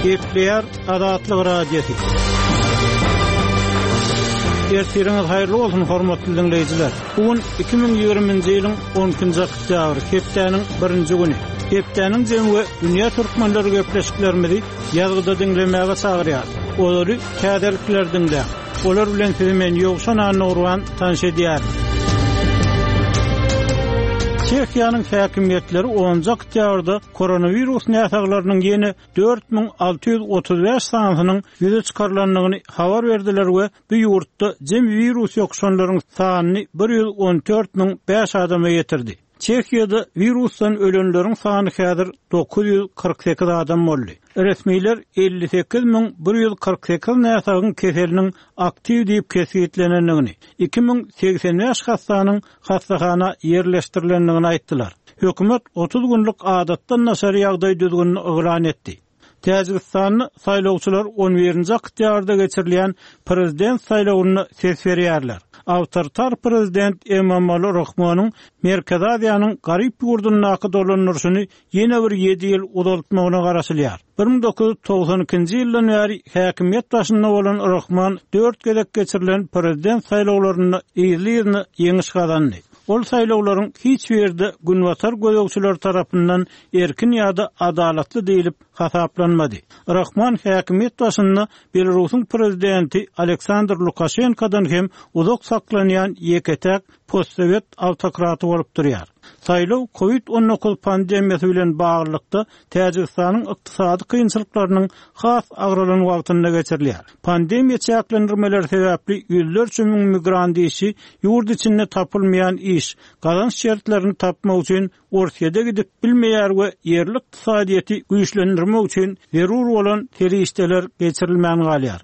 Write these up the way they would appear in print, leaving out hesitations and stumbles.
Kepler Adatlyk radiosu. Ertiriniz hayırlı olsun hormatly dinleyijiler. Bugün 2020-nji ýylyň 10-njy oktýabr, hepdeniň 1-nji güni. Hepdeniň jemgy dünýä türkmenleri köpleşiklerimizi ýazgyda dinlemäge çagyrýar. Olary käderliklerden de. Olar bilen men ýogşan Nurwan tanşedýär. Çekiýanyň häkimetleri 10-njy oktýabrda koronavirus näsaglarynyň ýene 4635 sanynyň ýüze çykarlandygyny habar berdiler we bu ýurtda jem virus ýokşanlaryň sanyny 1145 adama ýetirdi. Çekiýada virusdan ölenleriň sany häzir 948 adam boldy. Resmiler 58148 näsagyň keseliniň aktiw diýip kesgitlenendigini, 2085 hastanyň hastahana ýerleşdirilendigini aýtdylar. Hökümet 30 günlük adatdan naşar ýagdaý düzgünini oglan etdi. Täjikistanyň saýlawçylar 11-nji oktýabrda geçirilýän prezident saýlawyny ses berýärler. Awtoritar prezident Emomali Rahmonyň Merkez Aziýanyň garyp ýurduna naky dolanýaryny ýene bir 7 ýyl uzatmagyna garaşylýar. 1992-nji ýyldan bäri häkimet başynda bolan Rahman 4 gezek geçirilen prezident saýlawlaryny ýyly ýeňiş kazandy. Ol saýlawlaryň hiç berde günwatar gözegçiler tarapyndan erkin ýa-da adalatly diýilip hasaplanmady. Rahman häkimet başynda Belarusyň prezidenti Aleksandr Lukashenkodan hem uzak saklanýan ýeketek postsovet autokraty bolup durýar. Saýlaw COVID-19 pandemiýasy bilen baglykda Täjikistanyň ykdysady kynçylyklarynyň has agralan wagtynda geçirilýär. Pandemiýa çäklendirmeleri sebäpli ýüzlerçe migrant işi ýurt içinde tapylmaýan iş, gazanç şertlerini tapmak üçin Orsiýada gidip bilmeýär we ýerli ykdysadyety güýçlendirmek üçin zerur bolan terişdeler geçirilmän galýar.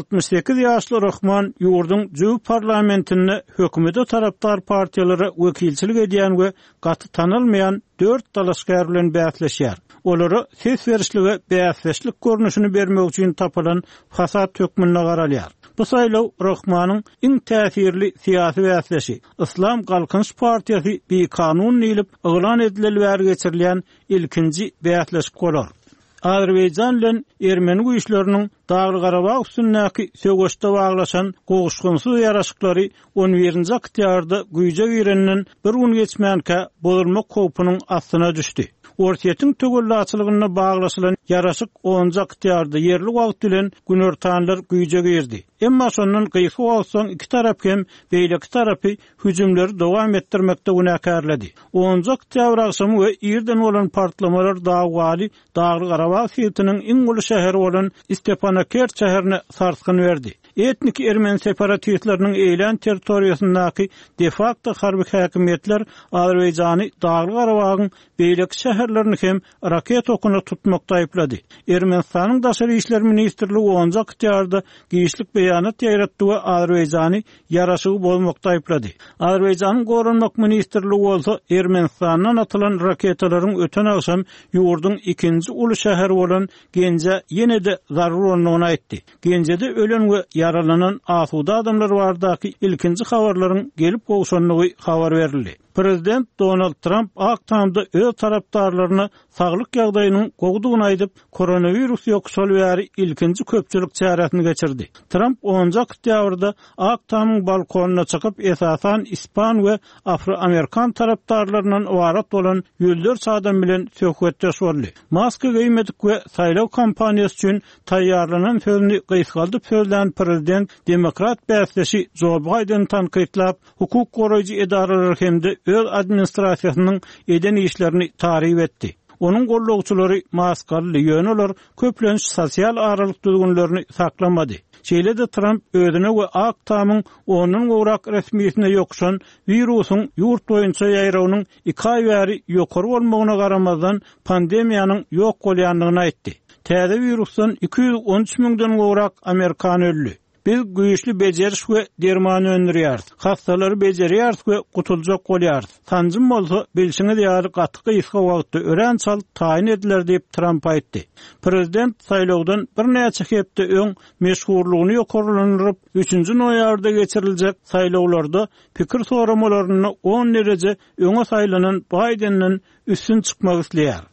68 ýaşly Rahman ýurdun Jüw parlamentine hökümete tarapdar partiýalary wekilçilik edýän we gaty tanylmaýan 4 dalaşgar bilen bäsleşýär. Olary ses berişli we bäsleşlik görnüşini bermek üçin tapylan fasat hökmüne garalýar. Bu saýlaw Rahmanyň iň täsirli syýasy bäsleşi. Islam Galkynç partiýasy bir kanun ýylyp oglan edilen geçirilýän ilkinji bäsleşik bolar. Azerbaýjan bilen Ermeni güýçleriniň Dagly Garabag üstündäki söwgeşde baglaşan goguşgunsyz ýaraşyklary 11-nji oktýabrda güýje girenden bir gün geçmänkä bolurmak kopynyň astyna düşdi. Orsiýetiň tögüllaçylygyna baglaşylan ýaraşyk 10-njy oktýabrda ýerli wagt bilen günertanlar güýje girdi. Emma şondan gyýsy bolsaň iki tarap hem beýleki tarapy hüjümleri dowam etdirmekde günäkärledi. 10-njy oktýabr akşamy we ýerden bolan partlamalar Dagly Garabag şehriniň iň uly şäheri bolan Stepanakert şäherine sarsgyn berdi. Etnik Ermeni separatistleriniň eýlen territoriýasyndaky de facto harby häkimetler Azerbaýjany Dagly Garabagyň beýleki şäherlerini hem raket okuny tutmakda aýplady. Ermenistanyň daşary işler ministrligi 10-njy oktýabrda giýişlik beýanat ýaratdy we Azerbaýjany ýaraşygy bolmakda aýplady. Azerbaýjanyň gorunmak ministrligi bolsa Ermenistandan atylan raketalaryň öten akşam ýurdun ikinji uly şäheri bolan Genje ýene-de zarar bolanyny aýtdy. Genjede ölen we yaralanan asuda adamlar bardaky ilkinji habarlaryň gelip gowşanlygy habar berildi. Prezident Donald Trump aktamda öz tarapdarlaryna saglyk ýagdaýynyň gowdugyny aýdyp, koronavirus ýokşal bäri ilkinji köpçülik çäresini geçirdi. Trump 10-njy oktýabrda aktamyň balkonuna çykyp esasan ispan we afro-amerikan tarapdarlarynyň ibarat bolan ýüzlerçe adam bilen söhbetdeş boldy. Maska giýmedik we saýlaw kampaniýasy üçin taýýarlanan sözüni gysgaldyp sözlän prezident demokrat bäsleşi Joe Biden tanqidlap, hukuk goraýjy edaralar hemde öz administrasiýasynyň eden işlerini tarif etdi. Onun gollagçylary maskaly ýöneler köplenç sosial aralyk düzgünlerini saklamady. Şeýle-de Trump özüne we aktamyň onun gowrak resmiýetine ýokşan virusyň ýurt boýunça ýaýrawnyň 2 aý bäri ýokary bolmagyna garamazdan pandemiýanyň ýok bolýandygyny aýtdy. Täze virusdan 213 000-den gowrak Amerikan öldü. Biz güýçli beceriş we derman öndürýärdi. Hastalary bejerýärdi we gutuljak bolýardy. Tanjym bolsa bilşiňiz ýaly gaty gysga wagtda ören çal taýin ediler diýip Trump aýtdy. Prezident saýlawdan bir näçe hepde öň meşhurlygyny ýokarlandyryp 3-nji noýabrda geçiriljek saýlawlarda pikir soramalaryny 10 derece öňe saýlanan Biden'den üstün çykmak isleýär.